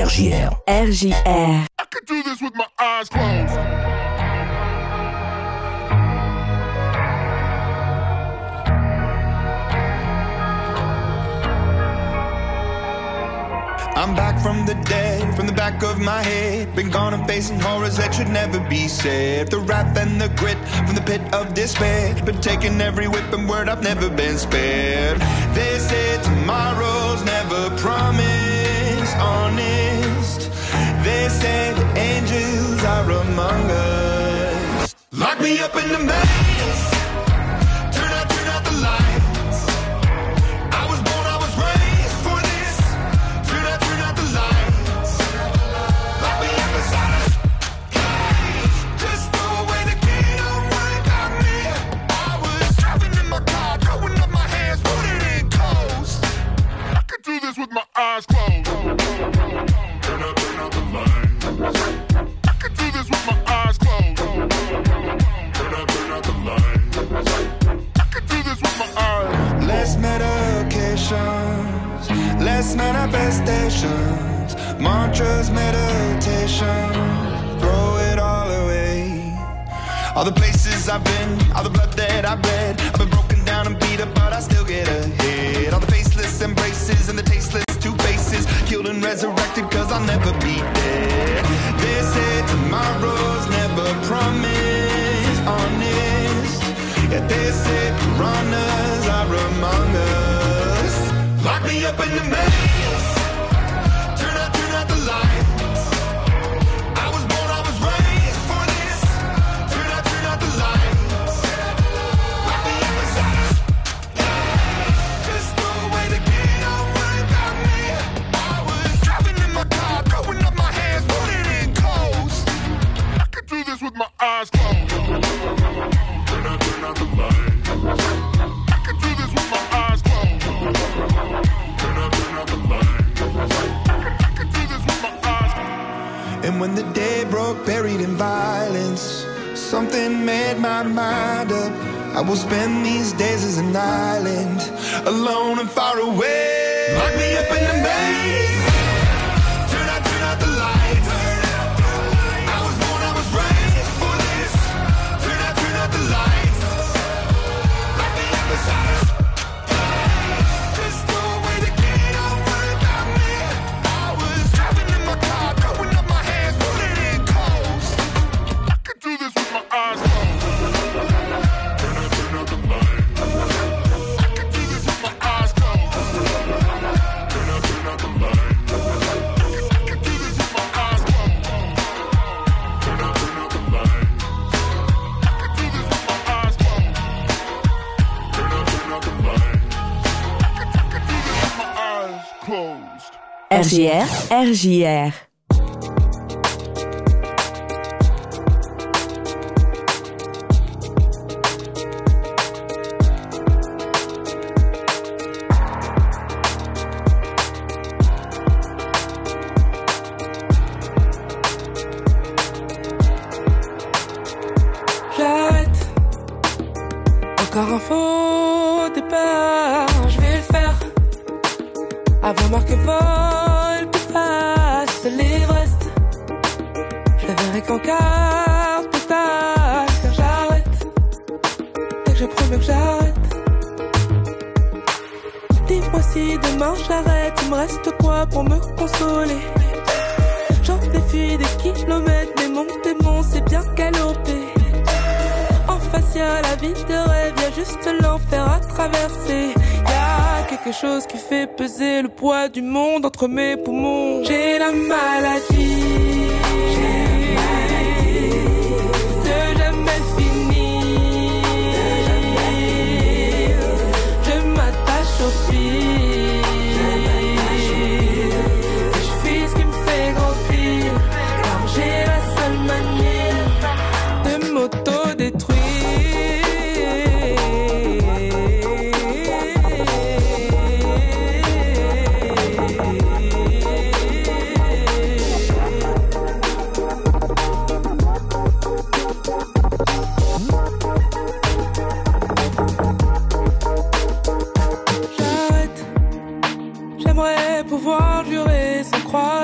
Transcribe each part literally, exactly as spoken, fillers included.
R J R. R J R. I could do this with my eyes closed. I'm back from the dead, from the back of my head. Been gone and facing horrors that should never be said. The wrath and the grit from the pit of despair. Been taking every whip and word, I've never been spared. They say tomorrow's never promised, honest. They say the angels are among us. Lock me up in the maze. Turn out, turn out the lights. I was born, I was raised for this. Turn out, turn out the lights. Lock me up inside a cage. Just throw away the key, don't worry about me. I was driving in my car, throwing up my hands, putting in coast. I could do this with my eyes closed. Turn out, turn out the lights. I could do this with my eyes closed. Turn out, turn out the lights. I could do this with my eyes. Less medications, less manifestations, mantras, meditation, throw it all away. All the places I've been, all the blood that I've bled, I've been broken down and beat up, but I still get ahead. All the faceless embraces and the tasteless two faces, killed and resurrected cause I'll never be dead. They say tomorrow's never promised, honest. Yet they say piranhas are among us. Lock me up in the maze. Turn out, turn out the lights. I was born, I was raised for this. Turn out, turn out the lights. Lock me up inside a cage. Just throw away the key, don't worry about me. I was driving in my car, throwing up my hands, putting in coast. I could do this with my eyes closed. Turn out, turn out the lights. I could do this with my eyes closed. Turn out, turn out the lights. I could do this with my eyes closed. And when the day broke, buried in violence, something made my mind up. I will spend these days as an island, alone and far away. Lock me up in the maze. Turn out, turn out the lights. I was born, I was raised for this. Turn out, turn out the lights. Lock me up inside a cage. Just throw away the key, don't worry about me. I was driving in my car, throwing up my hands, putting in coast. I could do this with my eyes closed. Turn out, turn out the lights. I could do this with my eyes closed. Turn out, turn out the lights. I could do this with my eyes closed. Turn out, turn out the lights. I could do this with my eyes closed. Turn out, turn out the lights. I could, I could do this with my eyes closed. R J R. R J R. J'arrête. Encore un faux départ, je vais le faire. Avant Marc vol plus passe l'Everest. Je le verrai qu'en carte postale. Car j'arrête. Dès que je promets que j'arrête. Dis-moi si demain j'arrête, il me reste quoi pour me consoler? J'en défie des kilomètres, mais mon démon c'est bien galopé. En face y'a la vie de rêve, y'a juste l'enfer à traverser. Y'a quelque chose qui fait peser le poids du monde entre mes poumons. J'ai la maladie, j'ai la maladie de jamais finir. Je m'attache au fil, et je fais ce qui me fait grandir. Car j'ai la seule manière de m'auto-détruire.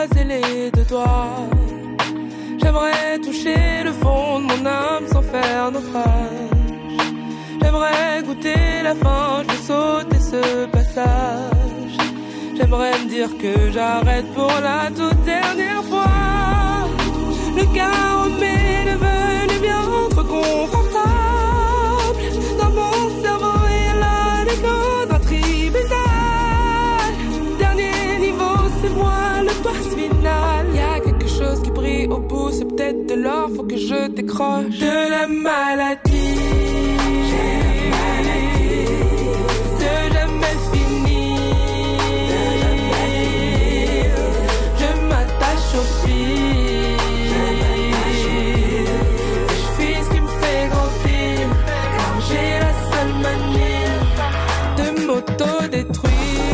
croiser les deux doigts. J'aimerais toucher le fond de mon âme sans faire naufrage. J'aimerais goûter la fin, je veux sauter ce passage. J'aimerais me dire que j'arrête pour la toute dernière fois. Le chaos m'est devenu bien trop confortable. Dans mon cerveau il y a là des codes d'un tribunal. Dernier niveau, c'est moi le boss final. Y a quelque chose qui brille au bout, c'est peut-être de l'or, faut que je décroche de la maladie. De jamais finir. Je m'attache au fil. Je fais ce qui me fait grandir. Car j'ai la seule manière de m'auto-détruire.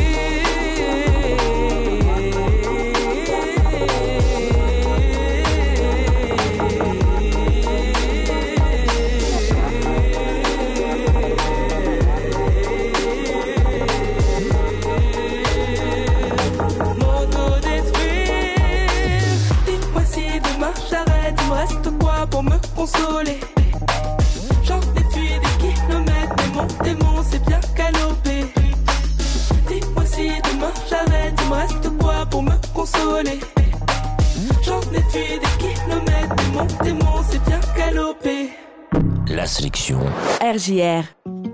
Pour me consoler, j'en ai fui des kilomètres, mais mon démon s'est bien galopé. Dis-moi si demain j'arrête, il me reste quoi pour me consoler. J'en ai fui des kilomètres, mais mon démon s'est bien galopé. La sélection R J R.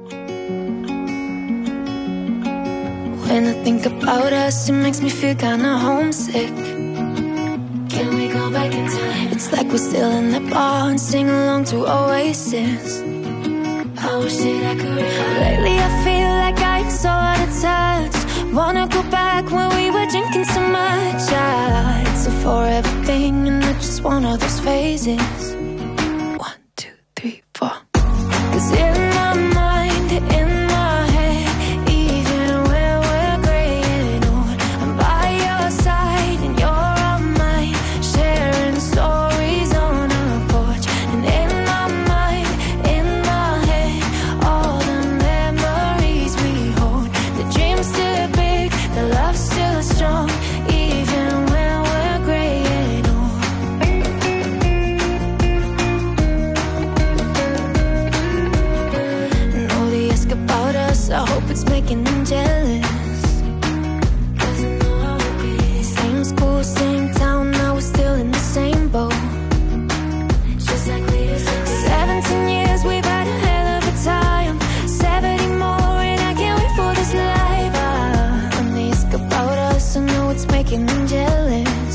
When I think about us, it makes me feel kinda homesick. Can we go back in time? It's like we're still in that bar and sing along to Oasis. I wish that I could. Lately I feel like I'm so out of touch. Wanna go back when we were drinking so much. Ah, it's a forever thing and it's just one of those phases. One, two, three, four. 'Cause in my mind, in my head, even when we're gray and old, I'm by your side and you're on mine, sharing stories on a porch. And in my mind, in my head, all the memories we hold. The dream's still big, the love's still strong, even when we're gray and old. And all they ask about us, I hope it's making them jealous. Same school, same town, now we're still in the same boat. Just like we used to be. Seventeen years, we've had a hell of a time. Seventy more, and I can't wait for this life. Ah, and they ask about us, I know it's making them jealous.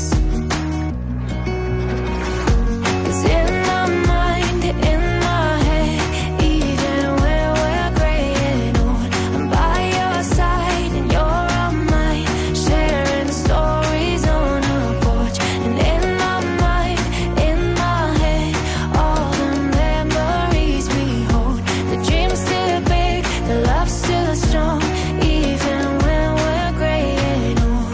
'Cause in my mind, in my head, even when we're gray and old, I'm by your side and you're on mine, sharing stories on a porch. And in my mind, in my head, all the memories we hold. The dream's still big, the love's still strong, even when we're gray and old.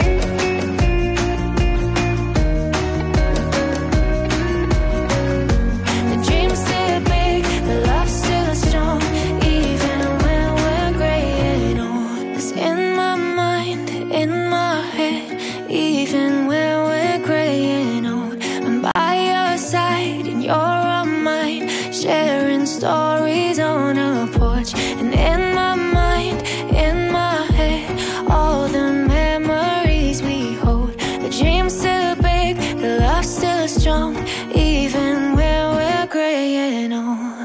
The dream's still big, the love's still strong, even when we're gray and old. 'Cause in my mind, in my head, even when we're gray and old, I'm by your side and you're on mine, sharing stories on a porch. And in my mind, in my head, all the memories we hold. The dream's still big, the love's still strong, even when we're gray and old.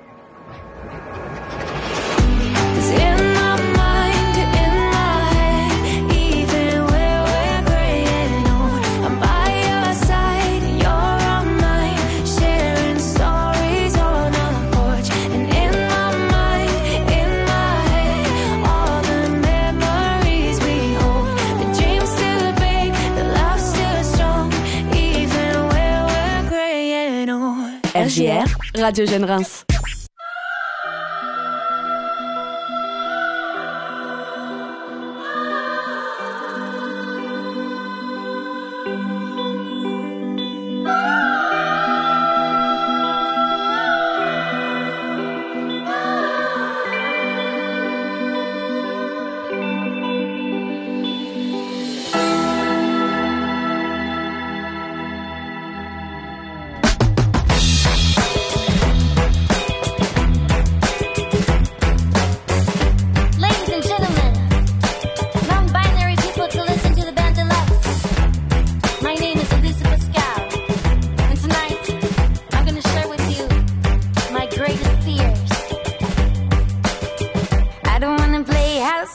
'Cause in my mind, in my head, even when we're gray and old, I'm by your side and you're on mine, sharing stories on a porch. And in my mind, in my head, all the memories we hold. The dream's still big, the love's still strong, even when we're gray and old. R J R, Radio Jeune Reims.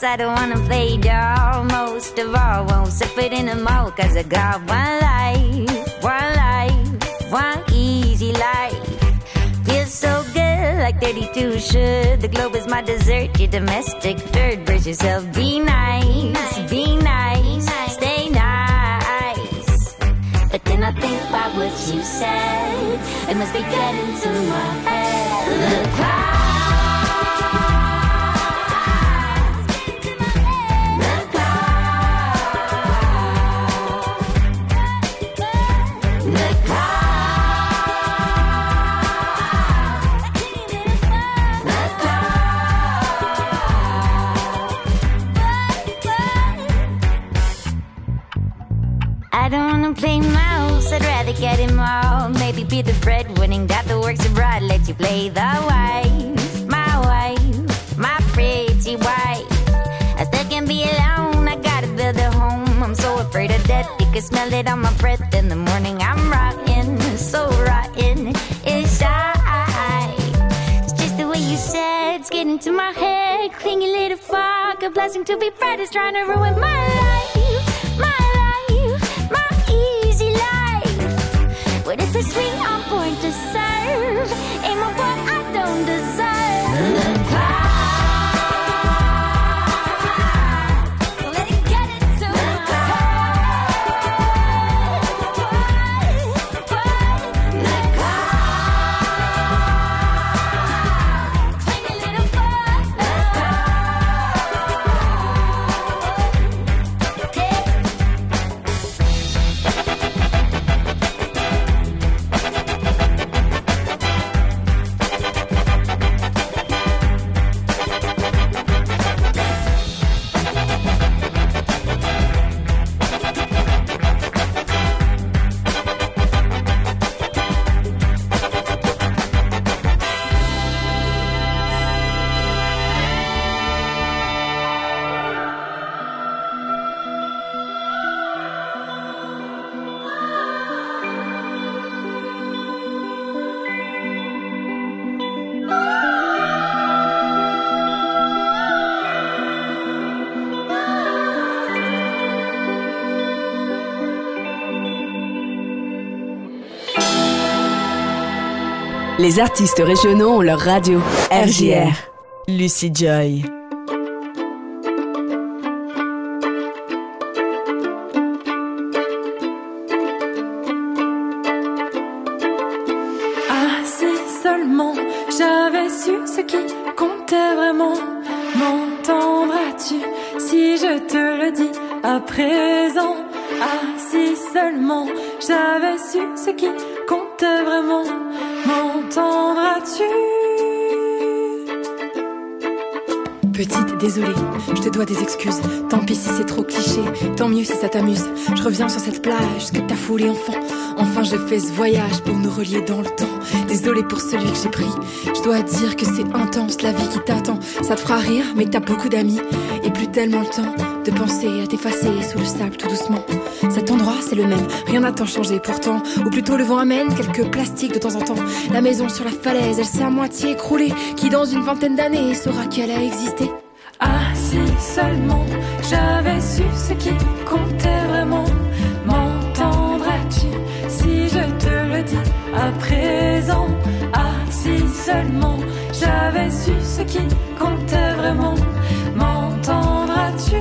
I don't wanna play doll. Most of all, won't sip it in the mouth, cause I got one life, one life, one easy life. Feels so good, like thirty-two should. The globe is my dessert, your domestic third. Brace yourself, be nice, be nice, stay nice. But then I think about what you said, it must be getting to my head. The clouds. I don't wanna play mouse, I'd rather get him all. Maybe be the breadwinning that the works abroad. Let you play the wife, my wife, my pretty wife. I still can't be alone, I gotta build a home. I'm so afraid of death, you can smell it on my breath. In the morning I'm rotten, so rotten inside. It's just the way you said, it's getting to my head. Clingy little fog, a blessing to be bright is trying to ruin my life, my life. What if it's sweet I'm born to serve? Ain't my what I don't deserve. The clouds. Let it get into my head. The clouds. Cling a little bud. The Les artistes régionaux ont leur radio. R J R. Lucy Joy. Ah, si seulement j'avais su ce qui comptait vraiment. M'entendras-tu si je te le dis à présent? Ah, si seulement j'avais su ce qui comptait vraiment. M'entendras-tu? Petite, désolée, je te dois des excuses. Tant pis si c'est trop cliché, tant mieux si ça t'amuse. Je reviens sur cette plage que t'as foulée enfant. Enfin je fais ce voyage pour nous relier dans le temps. Désolée pour celui que j'ai pris. Je dois dire que c'est intense la vie qui t'attend. Ça te fera rire mais t'as beaucoup d'amis. Et plus tellement le temps de penser à t'effacer sous le sable tout doucement. Cet endroit c'est le même, rien n'a tant changé pourtant. Ou plutôt le vent amène quelques plastiques de temps en temps. La maison sur la falaise, elle s'est à moitié écroulée. Qui dans une vingtaine d'années saura qu'elle a existé? Ah si seulement j'avais su ce qui comptait vraiment. M'entendras-tu si je te le dis à présent? Ah si seulement j'avais su ce qui comptait vraiment. M'entendras-tu?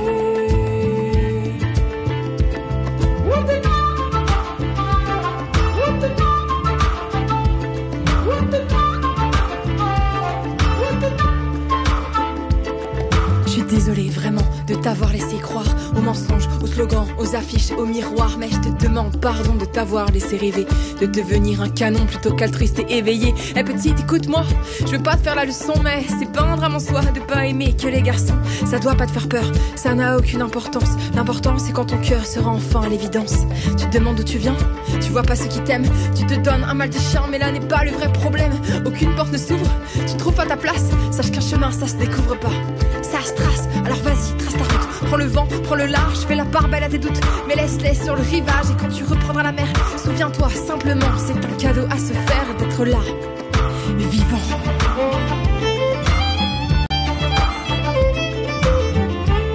Je suis désolée vraiment de t'avoir laissé croire aux mensonges, aux slogans, aux affiches, aux miroirs. Mais je te demande pardon de t'avoir laissé rêver de devenir un canon plutôt qu'altruiste et éveillé. Eh petite, écoute-moi, je veux pas te faire la leçon, mais c'est pas un drame en soi de pas aimer que les garçons. Ça doit pas te faire peur, ça n'a aucune importance. L'important c'est quand ton cœur sera enfin à l'évidence. Tu te demandes d'où tu viens, tu vois pas ceux qui t'aiment. Tu te donnes un mal de chien, mais là n'est pas le vrai problème. Aucune porte ne s'ouvre, tu trouves pas ta place. Sache qu'un chemin ça se découvre pas, ça se trace. Alors vas-y, trace ta route, prends le vent, prends le large, fais la part belle à tes doutes, mais laisse-les sur le rivage. Et quand tu reprendras la mer, souviens-toi simplement, c'est un cadeau à se faire d'être là, vivant.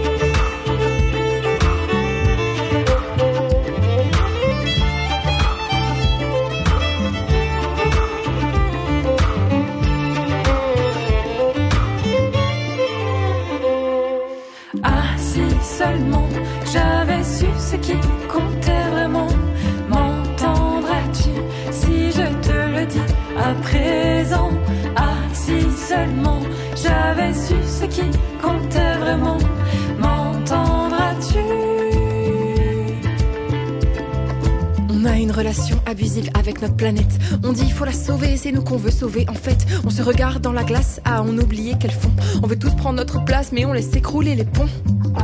On a une relation abusive avec notre planète. On dit il faut la sauver, c'est nous qu'on veut sauver. En fait, on se regarde dans la glace, ah on oublie qu'elles font. On veut tous prendre notre place, mais on laisse s'écrouler les ponts.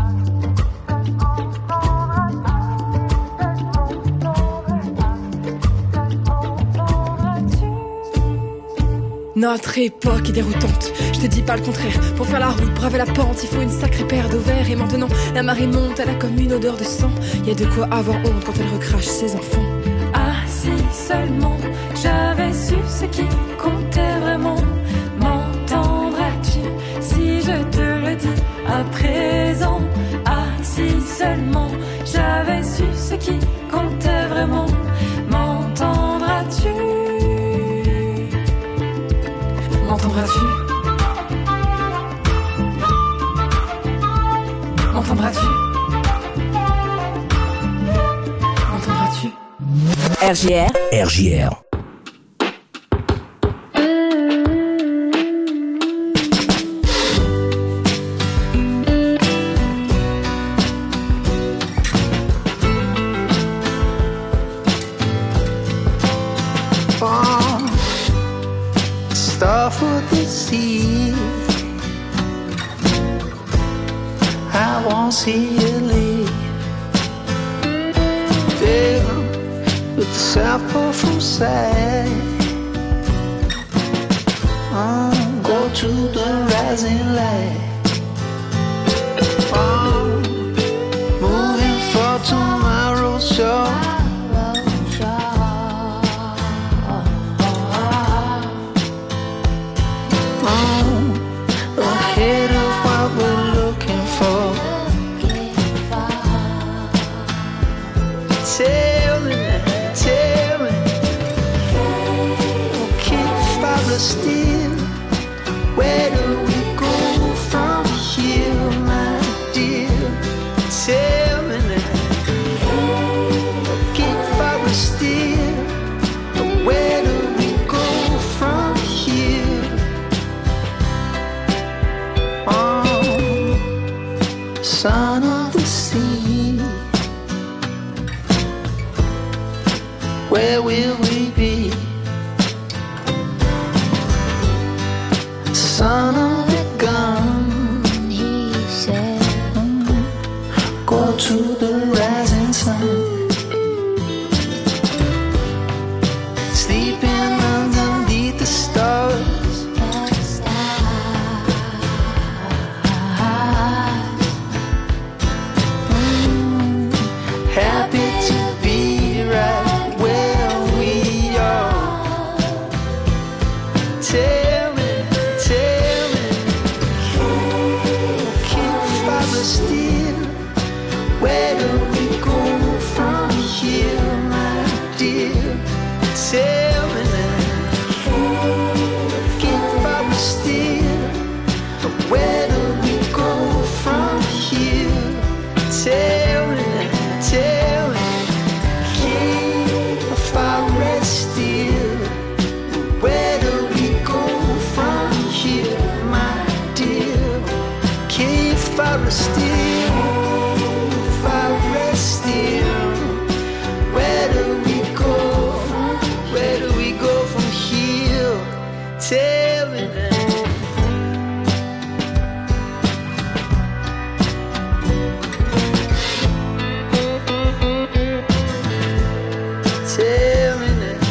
Notre époque est déroutante, je te dis pas le contraire. Pour faire la route, braver la pente, il faut une sacrée paire d'ovaires. Et maintenant, la marée monte, elle a comme une odeur de sang. Y a de quoi avoir honte quand elle recrache ses enfants. Ah si seulement j'avais su ce qui comptait vraiment. M'entendras-tu si je te le dis à présent? Ah si seulement j'avais su ce qui comptait vraiment. M'entendras-tu? M'entendras-tu? M'entendras-tu? M'entendras-tu? R J R. R J R. Star for the sea, I won't see you leave. Down with the South Pole from sight. Oh, go to the rising light. Oh, moving for tomorrow's show. Ahead of what we're looking for. Tell me now, tell me. Oh, keep father still. Where do we go from here, my dear? Tell me now. Oh, keep father still. Where do we go from here? Son of the sea, where will we be? Son of the gun, he said, go to the rising sun. Sleeping underneath the stars. Happy to be right where we are. Tell me, tell me, keep father still. Where do we go from here, my dear? Tell me now, keep father still. Where do we go from here? Tell me now. Tell me, keep a fire still. Where do we go from here, my dear? Keep fire still, fire still. Where do we go? Where do we go from here? Tell me now. Tell me now,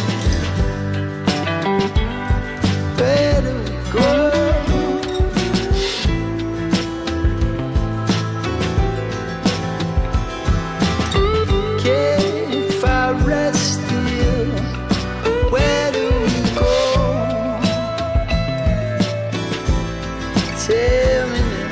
where do we go? If I rest still, where do we go? Tell me now.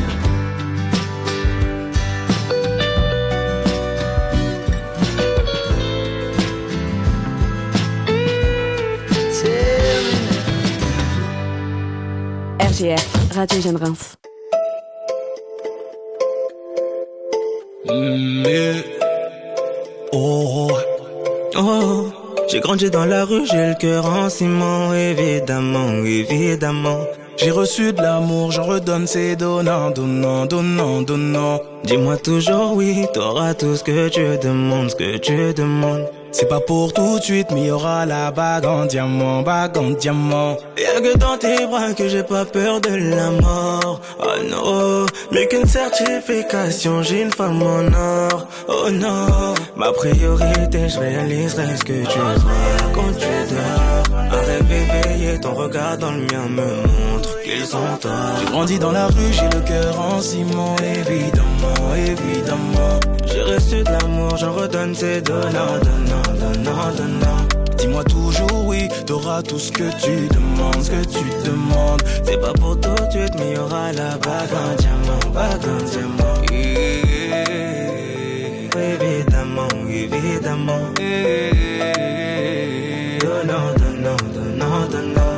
R J R, Radio Jeune Reims. Mm, yeah. Oh, oh, j'ai grandi dans la rue, j'ai le cœur en ciment, évidemment, évidemment. J'ai reçu de l'amour, j'en redonne, c'est donnant, donnant, donnant, donnant. Dis-moi toujours oui, t'auras tout ce que tu demandes, ce que tu demandes. C'est pas pour tout de suite, mais y aura la bague en diamant, bague en diamant. Y'a que dans tes bras que j'ai pas peur de la mort. Oh non, mais qu'une certification, j'ai une femme en or. Oh non, ma priorité, je réaliserai ce que tu vois quand tu dors. Un rêve éveillé, ton regard dans le mien me montre qu'ils sont tort. J'ai grandi dans la rue, j'ai le cœur en ciment, évidemment, évidemment. J'ai reçu de l'amour, j'en redonne, c'est donnant, donnant, donnant, donnant. Dis-moi toujours oui, t'auras tout ce que tu demandes, ce que tu demandes. C'est pas pour tout de suite, mais y'aura la bague en diamant, bague en diamant. Évidemment, évidemment. Donnant, donnant, donnant, donnant.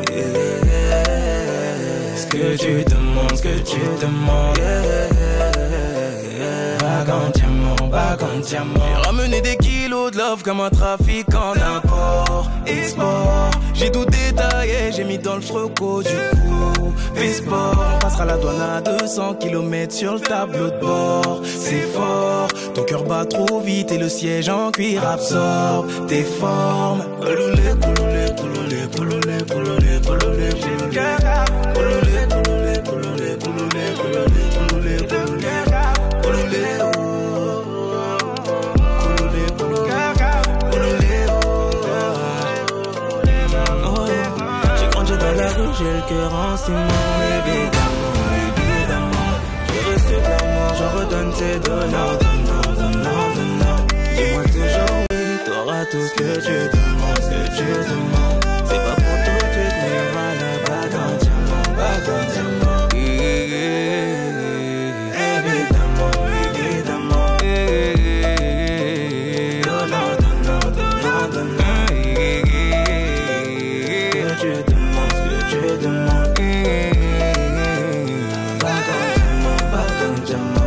Ce que tu demandes, ce que tu demandes. Bague en diamant, bague en diamant. J'ai ramené des kilos de love comme un trafiquant d'import, export. J'ai tout détaillé, j'ai mis dans le froco du coup. Visport, on passera la douane à deux cents kilomètres sur le tableau de bord. C'est fort, ton cœur bat trop vite et le siège en cuir absorbe tes formes. Couloulé, couloulé, couloulé, couloulé, couloulé, couloulé, couloulé. Couloulé, couloulé, couloulé, couloulé, couloulé, couloulé, couloulé. J'ai le cœur en ciment, évidemment, évidemment. J'ai reçu de l'amour, j'en redonne, c'est donnant, donnant, donnant, donnant. Dis-moi toujours oui, t'auras tout ce que tu demandes, ce que tu demandes. C'est pas pour tout de suite, mais y'aura la bague en diamant, bague en diamant. Évidemment, évidemment. Donnant, donnant, donnant, donnant. Que tu demandes. Je demande, bague en diamant, bague en diamant.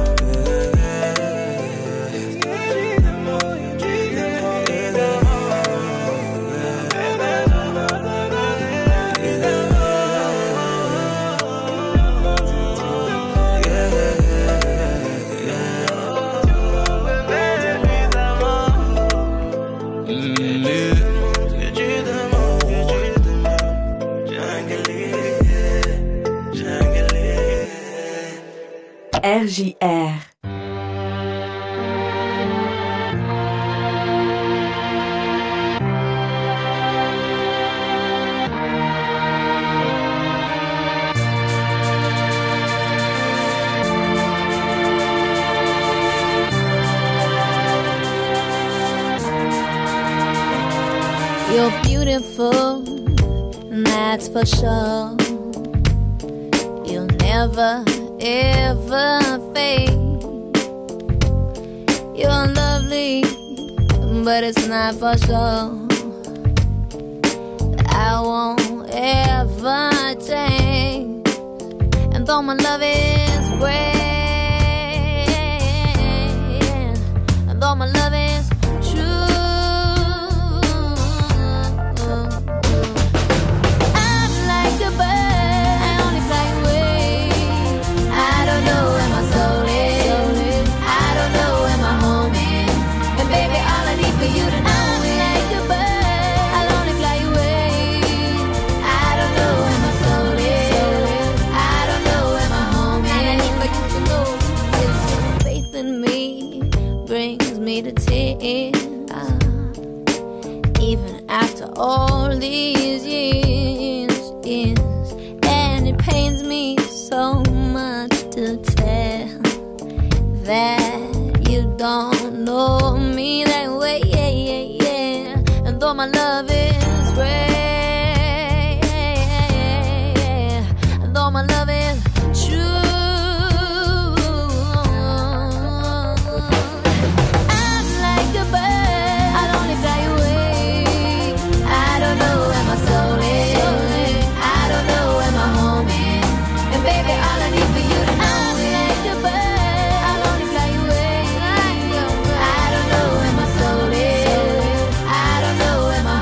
R J R. You're beautiful, that's for sure. You'll never ever fade. You're lovely, but it's not for sure. I won't ever change. And though my love is great, and though my love is true, I'm like a bird, I only fly away. I don't know where my soul is, I don't know where my home is. And baby, all I need for you to know is like a bird, I'll only fly away. I don't know where my soul is, I don't know where my home is. And I need for you to know is your faith in me brings me to tears. Even after all these years, years. And it pains me so much to tell that you don't know me that way, yeah, yeah, yeah. And though my love is great, and though my love is true, I'm like a bird, I'll only fly away. I don't know where my soul is, I don't know where my home is. And baby, all I need for you to know is like a bird, I'll only fly away. I don't know where my soul is, I don't know where my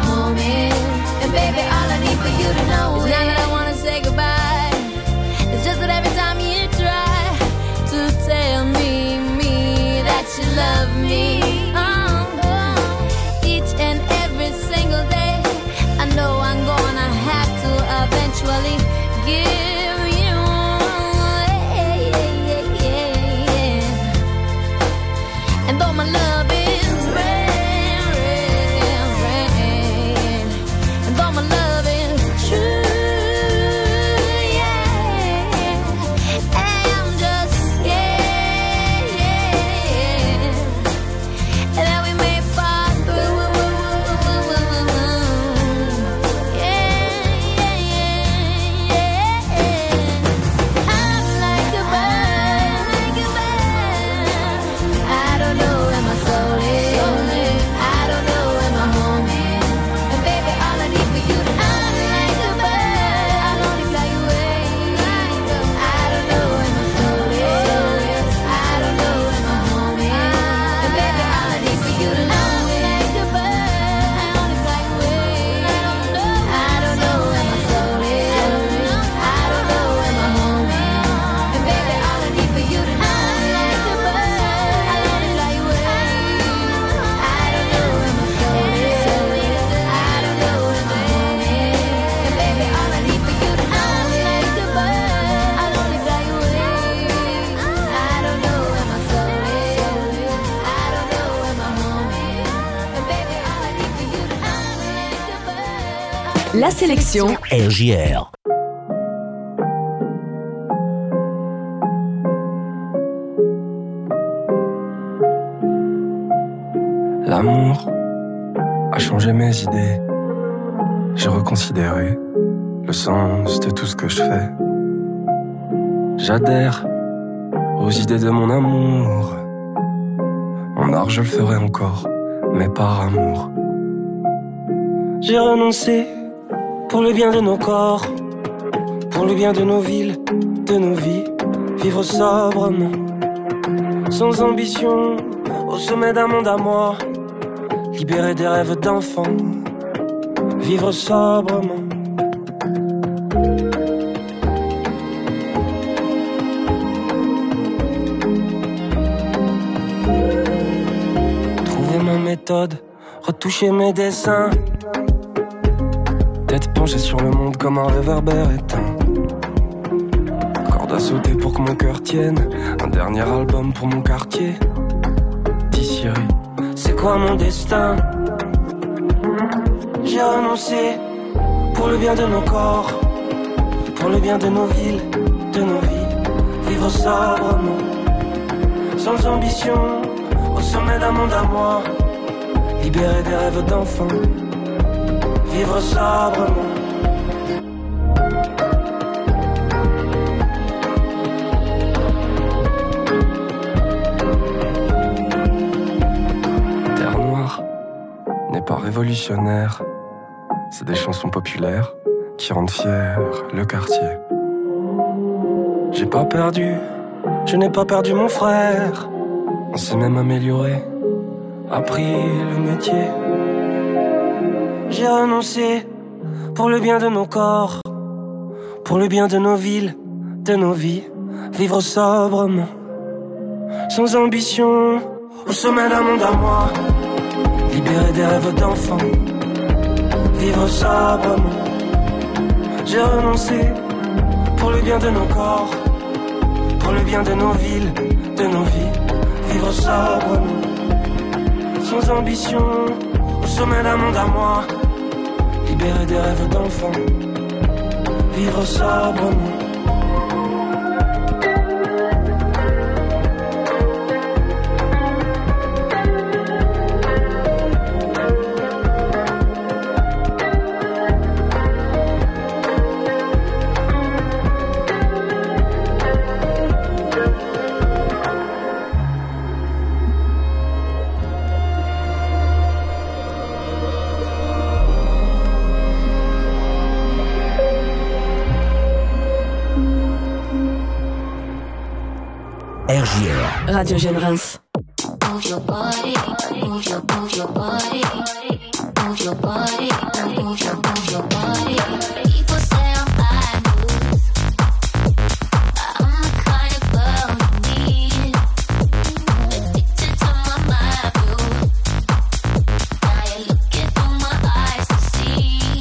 La sélection R J R. L'amour a changé mes idées. J'ai reconsidéré le sens de tout ce que je fais. J'adhère aux idées de mon amour. En art je le ferai encore, mais par amour. J'ai renoncé pour le bien de nos corps, pour le bien de nos villes, de nos vies. Vivre sobrement, sans ambition, au sommet d'un monde à moi. Libérer des rêves d'enfants, vivre sobrement. Trouver ma méthode, retoucher mes dessins. Tête penchée sur le monde comme un réverbère éteint. Corde à sauter pour que mon cœur tienne. Un dernier album pour mon quartier. Dis Siri, c'est quoi mon destin? J'ai renoncé pour le bien de nos corps, pour le bien de nos villes, de nos vies. Vivre sobrement, sans ambition, au sommet d'un monde à moi. Libérer des rêves d'enfants, vivre sobrement. Terre Noire n'est pas révolutionnaire. C'est des chansons populaires qui rendent fier le quartier. J'ai pas perdu, je n'ai pas perdu mon frère. On s'est même amélioré, appris le métier. J'ai renoncé pour le bien de nos corps, pour le bien de nos villes, de nos vies. Vivre sobrement, sans ambition, au sommet d'un monde à moi. Libérer des rêves d'enfants, vivre sobrement. J'ai renoncé pour le bien de nos corps, pour le bien de nos villes, de nos vies. Vivre sobrement, sans ambition, au sommet d'un monde à moi. Libérer des rêves d'enfants, vivre sobrement. R J R. Radio Générance. Move your body, move your, move your body, move your body, move your, move your body. People say I'm bad news. I'm the kind of girl you need. Addicted to my mad view. Now you're looking through my eyes to see.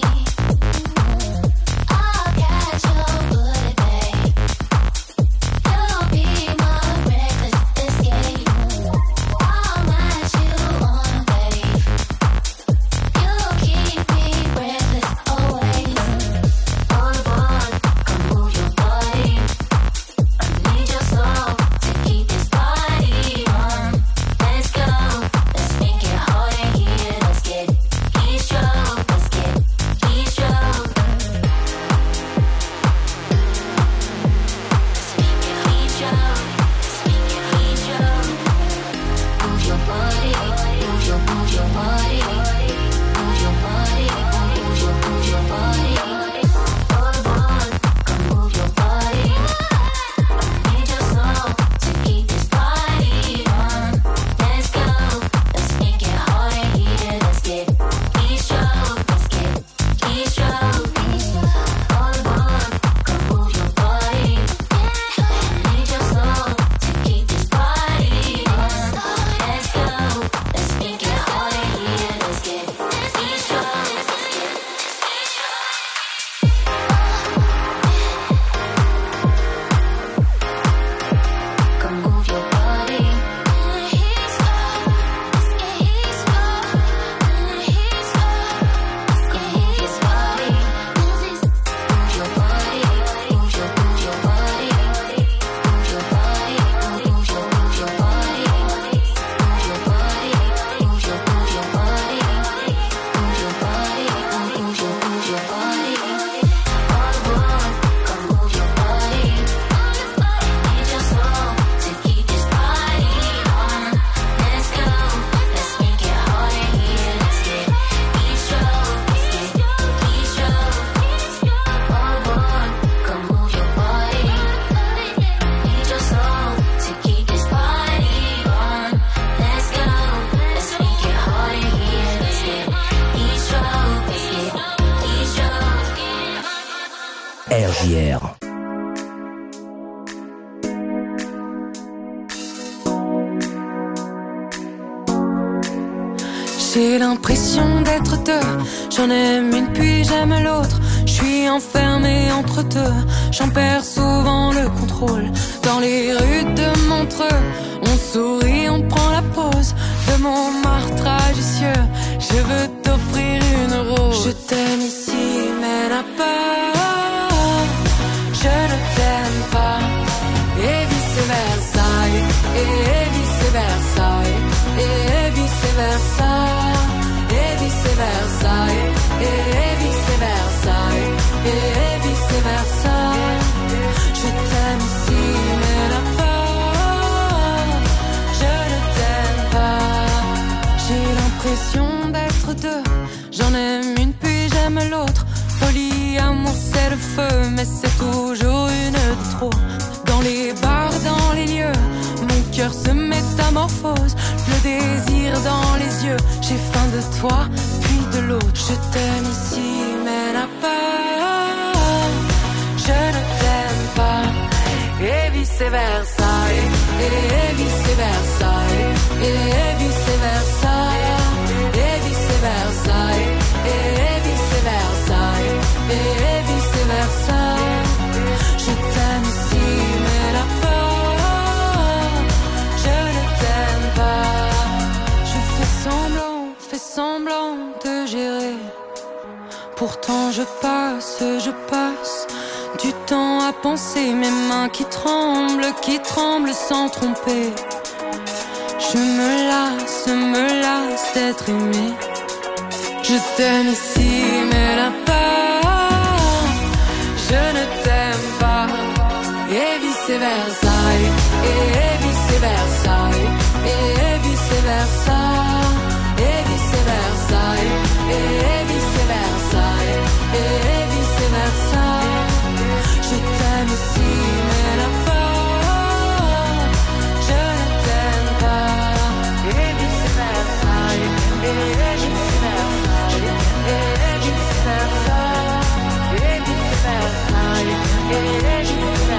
I'll catch your bullet, babe. You'll be my reckless escape. I'll match you on, babe. You keep me breathless. Oh. R J R. J'ai l'impression d'être deux, j'en aime une puis j'aime l'autre. Je suis enfermée entre deux, j'en perds souvent le contrôle. Dans les rues de Montreux, on sourit, on prend la pause de mon martragicieux. Je veux t'offrir une rose. Je t'aime ici, mais là-bas, je ne t'aime pas. Et vice-versa, et vice-versa, et vice-versa, et vice-versa, et vice-versa, et vice-versa. Je t'aime ici, mais là-bas, je ne t'aime pas. J'ai l'impression d'être deux, j'en aime une puis j'aime l'autre. Polyamour c'est le feu, mais c'est toujours une de trop. Dans les bars, dans les lieux, mon cœur se métamorphose. Le désir dans les yeux, j'ai faim de toi, puis de l'autre. Je t'aime ici, mais là-bas, je ne t'aime pas. Et vice-versa, et, et vice-versa, et, et vice-versa, et vice-versa, et, et vice-versa, et vice-versa. Je t'aime ici, mais là-bas, je ne t'aime pas. Je fais semblant, fais semblant de gérer. Pourtant je passe, je passe du temps à penser. Mes mains qui tremblent, qui tremblent sans tromper. Je me lasse, me lasse d'être aimé. Je t'aime ici, mais là-bas, je ne t'aime pas. Et vice-versa, et vice-versa, et vice-versa, et vice-versa, et vice-versa, et vice-versa. Je t'aime ici, mais là-bas, je ne t'aime pas. Et vice-versa, et vice-versa, et vice-versa, et vice-versa, et vice-versa,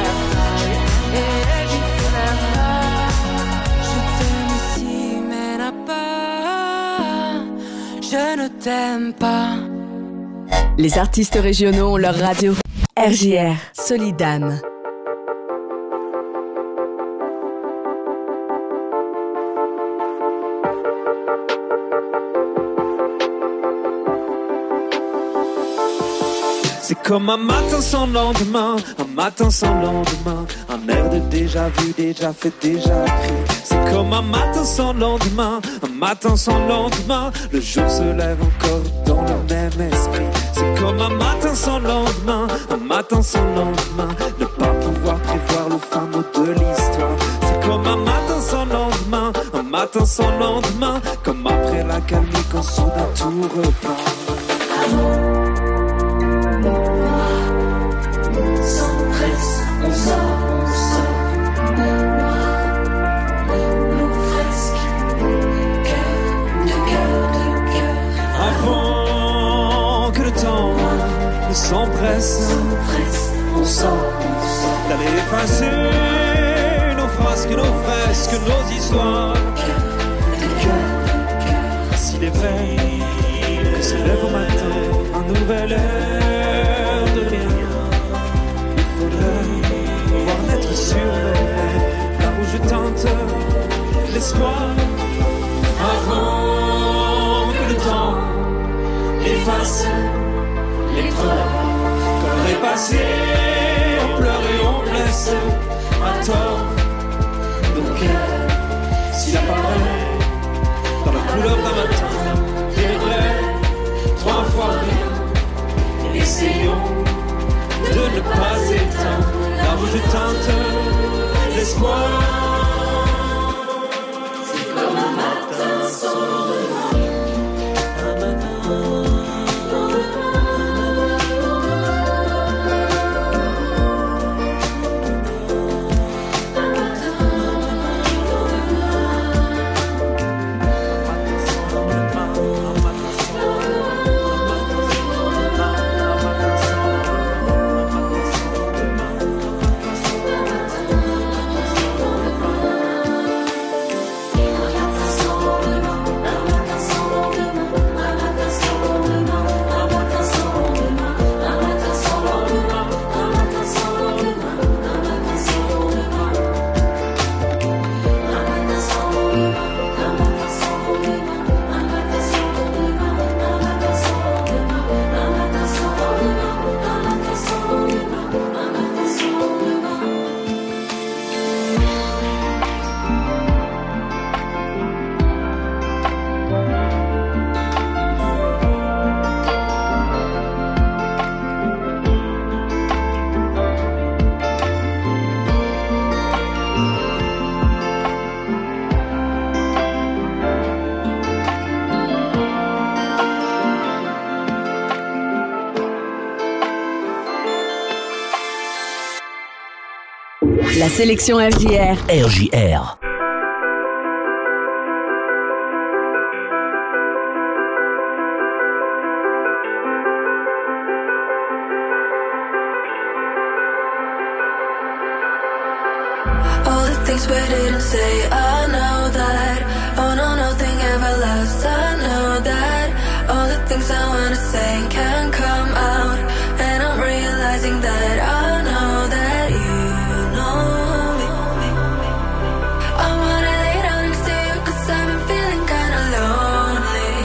et vice-versa. Je t'aime ici, mais là-bas, je ne t'aime pas. Les artistes régionaux ont leur radio. R J R, Solidam. C'est comme un matin sans lendemain, un matin sans lendemain, un air de déjà vu, déjà fait, déjà écrit. C'est comme un matin sans lendemain, un matin sans lendemain, le jour se lève encore dans le même esprit. C'est comme un matin sans lendemain, un matin sans lendemain, ne pas pouvoir prévoir le fin mot de l'histoire. C'est comme un matin sans lendemain, un matin sans lendemain, comme après la calmie quand soudain tout repart. On sort, on sort, nos fresques, cœur de cœur de cœur. Avant que le temps ne s'empresse, on sort, on sort, d'aller effacer nos frasques, nos fresques, nos histoires. S'il est vrai que se lève au matin un nouvel air de rien, il faudrait voir naître sur nos lèvres là où je tente l'espoir. Avant que le temps efface les preuves qu'on aurait passé, on pleure et on blesse à tort nos cœurs. S'il apparaît dans la couleur d'un matin des regrets, trois fois rien, essayons de ne pas éteindre là où je tente l'espoir. C'est comme un matin sans lendemain, un matin. Sélection R J R. R J R. All the things we didn't say, I know that. Oh no, nothing ever lasts, I know that. All the things I wanna say can't come out, and I'm realizing that I know that you know me. I wanna lay down next to you, cause I've been feeling kinda lonely.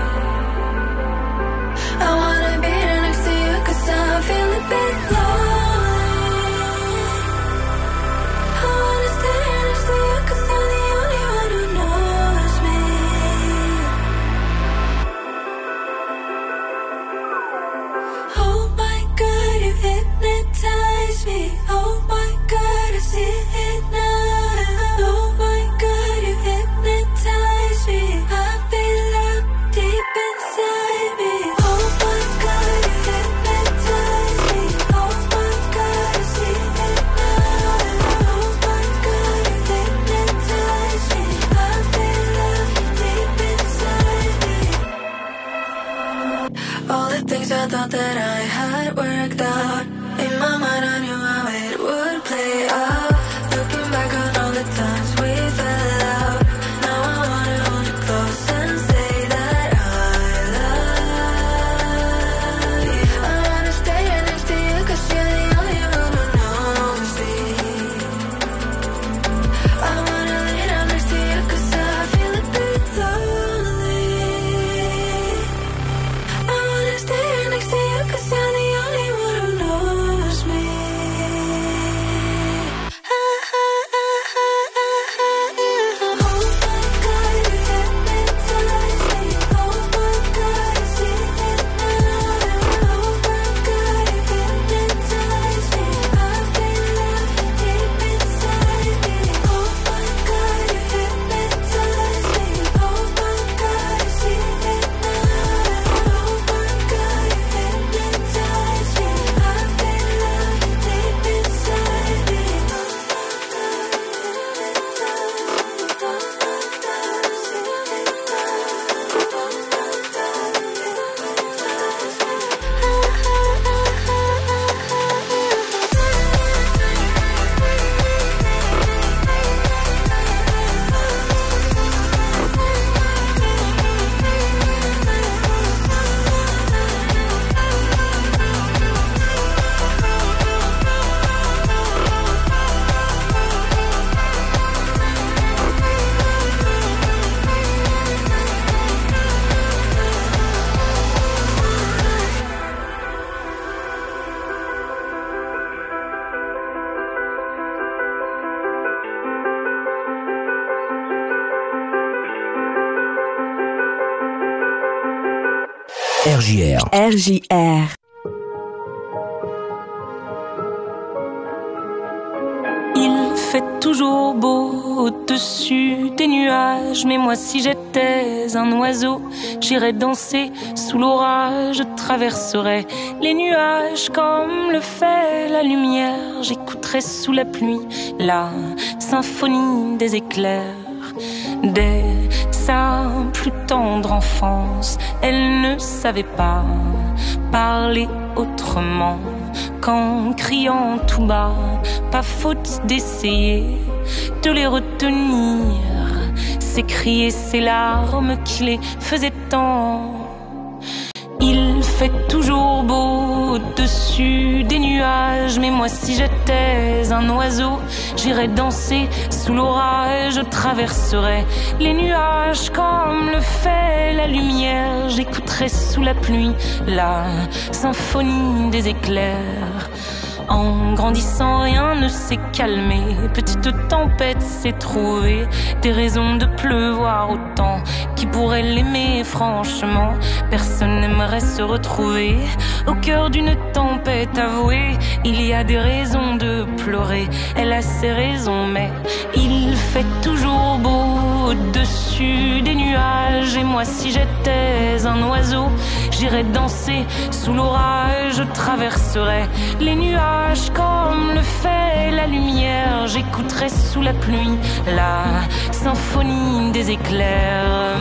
I wanna be there next to you, cause I'm feeling a bit lonely. I wanna stay here next to you, cause I'm the only one who knows me. Oh my God, you hypnotize me. Oh my God, I see it now. Oh my God, you hypnotize me. I feel love deep inside me. Oh my God, you hypnotize me. Oh my God, I see it now. Oh my God, you hypnotize me. I feel love deep inside me. All the things I thought that I had worked out, in my mind I knew how it would play out. Looking back on all the times we fell out, now I wanna hold you close and say that I love you. I wanna stay here next to you, cause you're the only one who knows me. I wanna lay down next to you, cause I feel a bit lonely. I wanna stay here next to you, cause you're the only one who knows me. R J R. R J R. Il fait toujours beau au-dessus des nuages, mais moi si j'étais un oiseau, j'irais danser sous l'orage, je traverserais les nuages comme le fait la lumière, j'écouterais sous la pluie la symphonie des éclairs. Dès sa plus tendre enfance, elle ne savait pas parler autrement qu'en criant tout bas. Pas faute d'essayer de les retenir, ces cris et ces larmes qui les faisaient tant. Il fait toujours beau au-dessus des nuages, mais moi si j'étais un oiseau, j'irais danser sous l'orage, je traverserais les nuages comme le fait la lumière, j'écouterais sous la pluie la symphonie des éclairs. En grandissant, rien ne s'est calmé. Petite tempête s'est trouvée des raisons de pleuvoir autant. Qui pourrait l'aimer franchement? Personne n'aimerait se retrouver au cœur d'une tempête avouée. Il y a des raisons de pleurer, elle a ses raisons, mais il fait toujours beau au-dessus des nuages. Et moi si j'étais un oiseau, J'irai danser sous l'orage, je traverserai les nuages comme le fait la lumière. J'écouterai sous la pluie la symphonie des éclairs.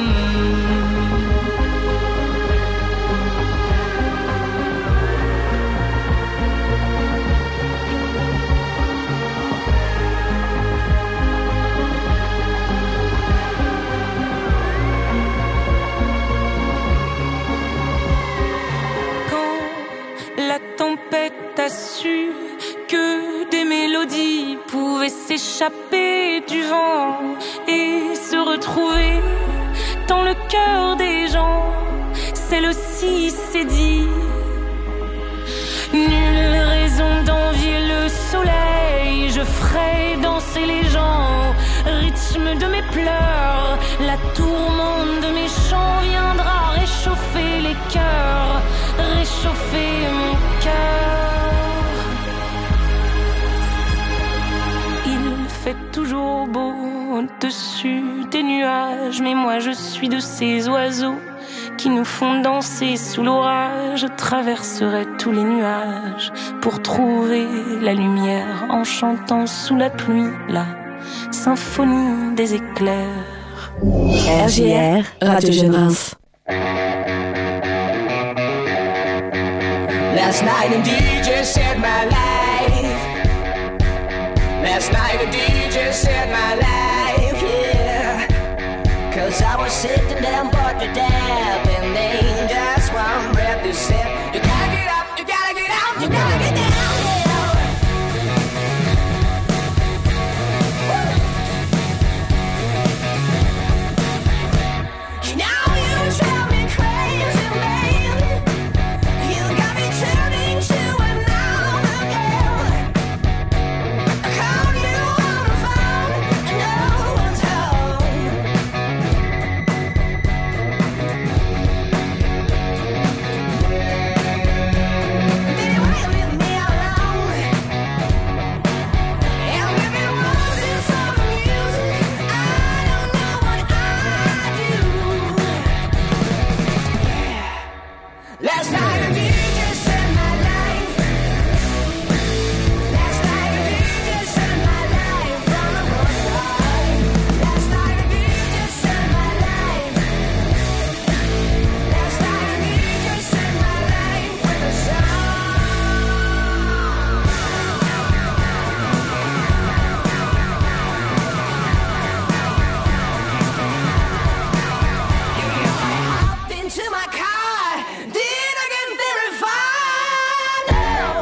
Tempête a su que des mélodies pouvaient s'échapper du vent et se retrouver dans le cœur des gens. Celle aussi s'est dit, nulle raison d'envier le soleil. Je ferai danser les gens au rythme de mes pleurs. La tourmente de mes chants viendra réchauffer les cœurs, réchauffer mon cœur. Il fait toujours beau au-dessus des nuages, mais moi je suis de ces oiseaux qui nous font danser sous l'orage. Je traverserai tous les nuages pour trouver la lumière en chantant sous la pluie la symphonie des éclairs. R J R, Radio Jeunesse. Last night a D J saved my life. Last night a D J saved my life, yeah. Cause I was sitting down but to death, and then just one breath they said, you gotta get up, you gotta get out, you gotta get down, you know you drive me crazy, baby. You got me turning to another girl. I call you on the phone and no one's home. Baby, why you leave me alone? And we've been losing some music. I don't know what I do. Last night a D J saved my life. Last night a D J saved my life from a broken heart. Last night a D J saved my life. Last night a D J saved my life with a song. Hopped into my car, didn't get very far, no.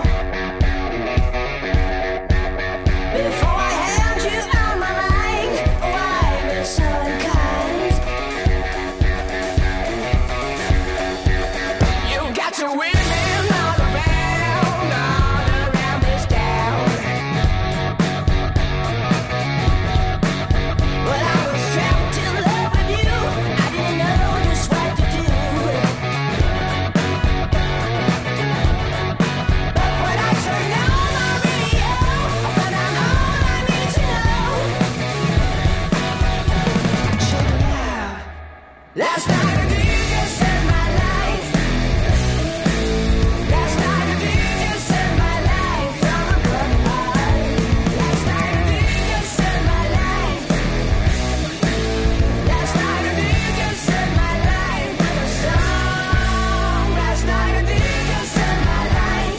Before I had you on my mind, why be so unkind? You got to women all around, all around this town. But I was trapped in love with you. I didn't know just what to do. But when I turned on my radio, I found out all I need to know. Check it out. Last night a D J saved my life. Last night a D J saved my life from a broken heart. Last night a D J saved my life. Last night a D J saved my life with a song. Last night a D J saved my life.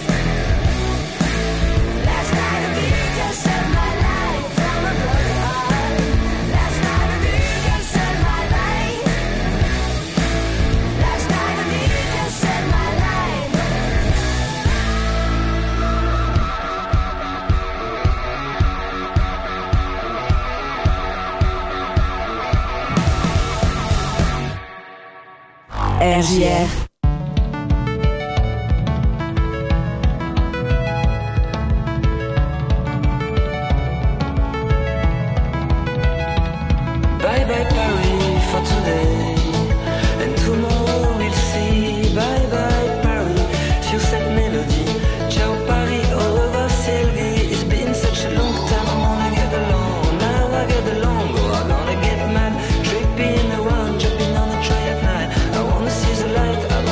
Last night a D J saved my life from a broken heart. Last night a D J saved my life. Last night a D J saved my life. R J R. Bye bye Paris for today, and tomorrow we'll see. Bye bye Paris sur cette mélodie. Ciao Paris, au revoir Sylvie. It's been such a long time, I wanna get along. Now I get along, oh I'm gonna get mad. Tripping around, jumping on the train at night. I wanna see the light, I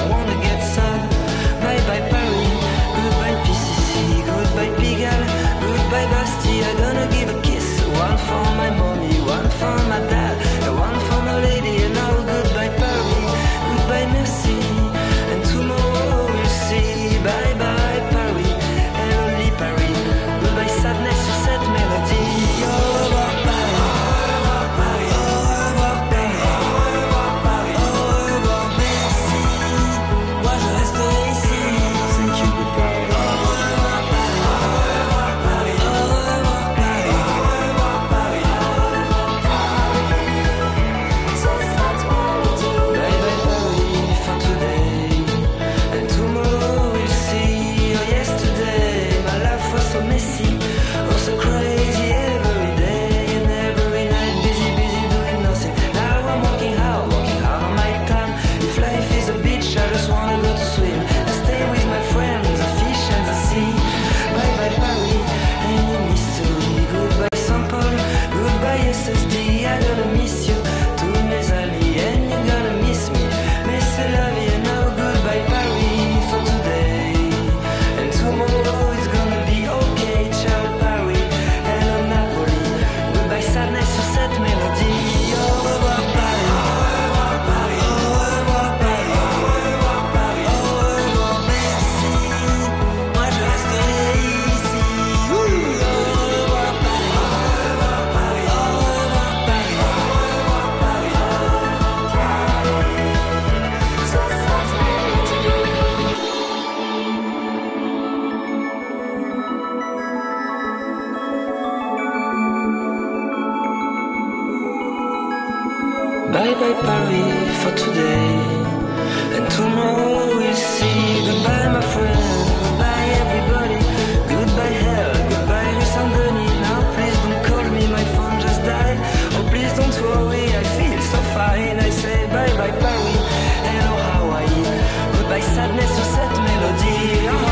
for today. And tomorrow we'll see. Goodbye my friend, goodbye everybody. Goodbye hell, goodbye Rue Saint-Denis. Now please don't call me, my phone just died. Oh please don't worry, I feel so fine. I say bye bye Paris, hello Hawaii. Goodbye sadness sur cette mélodie. Oh.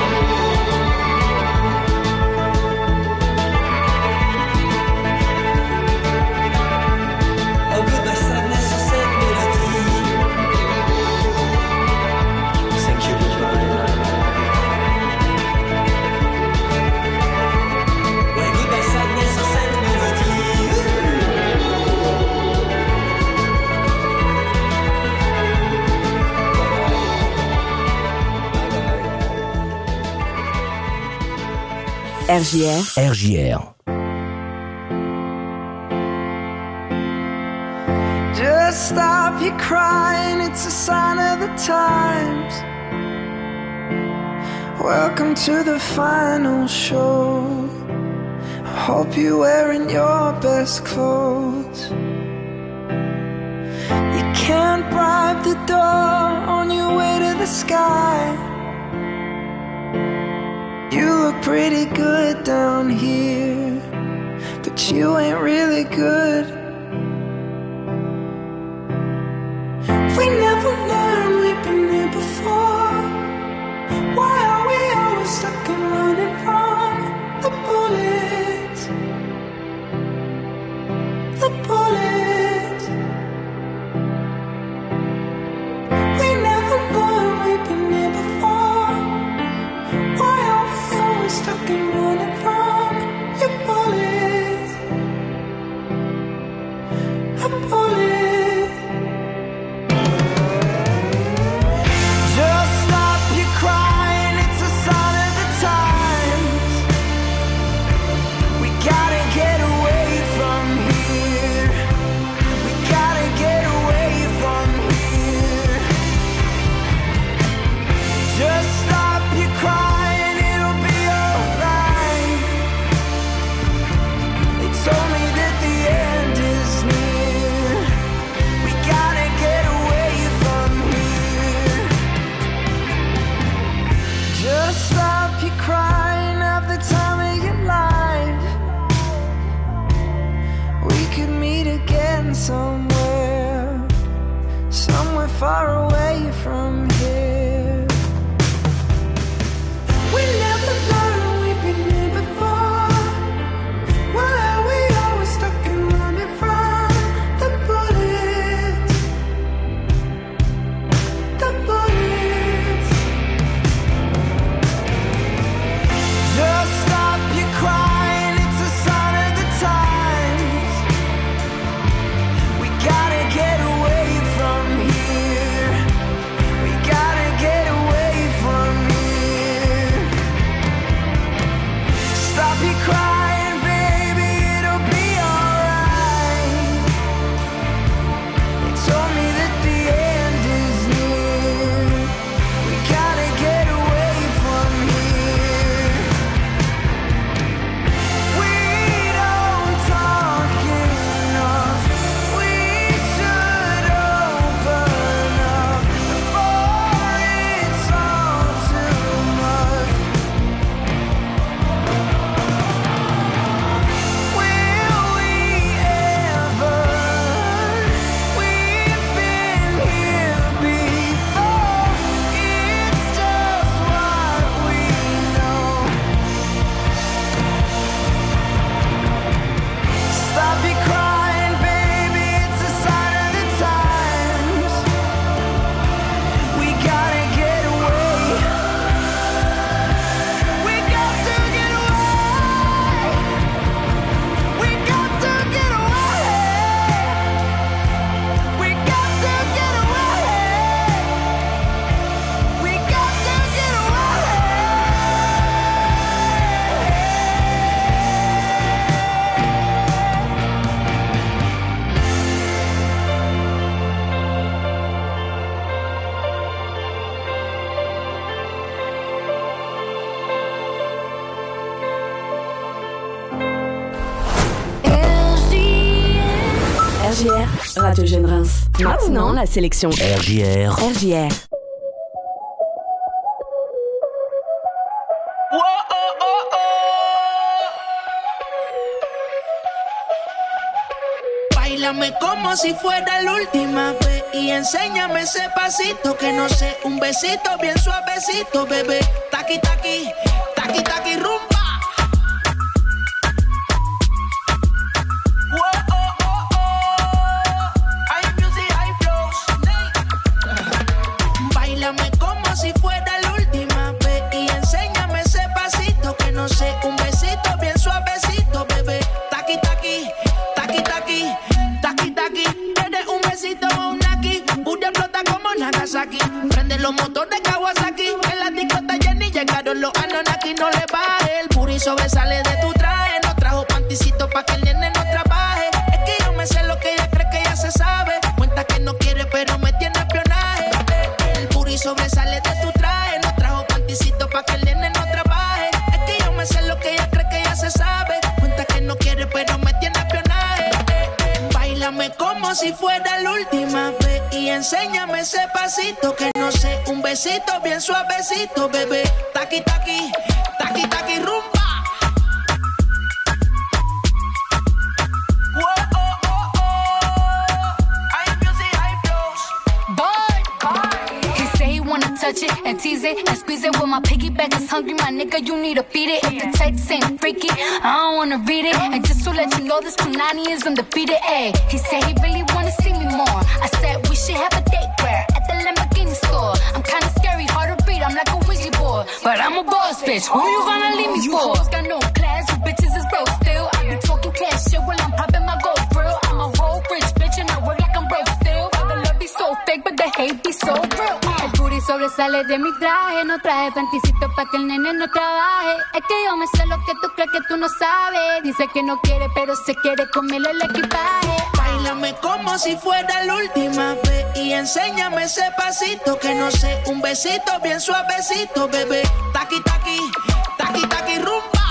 R J R. R J R. Just stop your crying, it's a sign of the times. Welcome to the final show. I hope you're wearing your best clothes. You can't bribe the door on your way to the sky. You look pretty good down here, but you ain't really good. We never learned, we've been here before. Why are we always stuck and running from the bullets? The bullets. We never learned, we've been here before. Why are we always stuck and running from your bullets? A bullet. Somewhere, somewhere far away from here. We never learned, we've been here before. Why are we always stuck and running from the bullets? The bullets. Just stop your crying, it's a sign of the times. Gotta get away from here. Radio Jeune Reims. Maintenant, la sélection R J R. R J R. Báilame como si fuera la última vez y enséñame ese pasito que no sé, un besito bien suavecito, bebé. Taqui taqui, taqui taqui rumba. Báilame como si fuera la última vez y enséñame ese pasito que no sé, un besito bien suavecito, bebé. Taqui taqui, taqui taqui, taqui taqui. Eres un besito o un naki, una explota como Nagasaki. Prende los motores Kawasaki, en la discota Jenny llegaron los Anunnaki. No le baje, el booty sobresale de tu traje. No trajo panticito pa' que el nene no trabaje. Es que yo me sé lo que ella cree que ya se sabe. Cuenta que no quiere pero me tiene espionaje. El booty sobresale de tu traje. No trajo panticito pa' que el nene no trabaje. Es que yo me sé lo que ella cree que ya se sabe. Cuenta que no quiere pero me tiene espionaje. Báilame como si fuera la última vez y enséñame ese pasito que no sé, un besito bien suavecito, bebé. Taqui taqui, taqui taqui rumba. Touch it and tease it and squeeze it. When my piggyback is hungry, my nigga, you need to feed it. If the text ain't freaky, I don't wanna read it. And just to let you know, this Punani is undefeated. Ayy, he said he really wanna see me more. I said we should have a date where at the Lamborghini store. I'm kinda scary, hard to read, I'm like a Ouija board, but I'm a boss bitch. Who you gonna leave me for? You got no class, you bitches is broke still. I be talking cash shit while I'm popping my gold grill. I'm a whole rich bitch and I work like I'm broke still. The love be so fake, but the hate be so real. Sobresale de mi traje, no traje panticito pa' que el nene no trabaje. Es que yo me sé lo que tú crees que tú no sabes. Dice que no quiere, pero se quiere comerle el equipaje. Báilame como si fuera la última vez y enséñame ese pasito que no sé, un besito bien suavecito, bebé. Taqui taqui, taqui taqui rumba.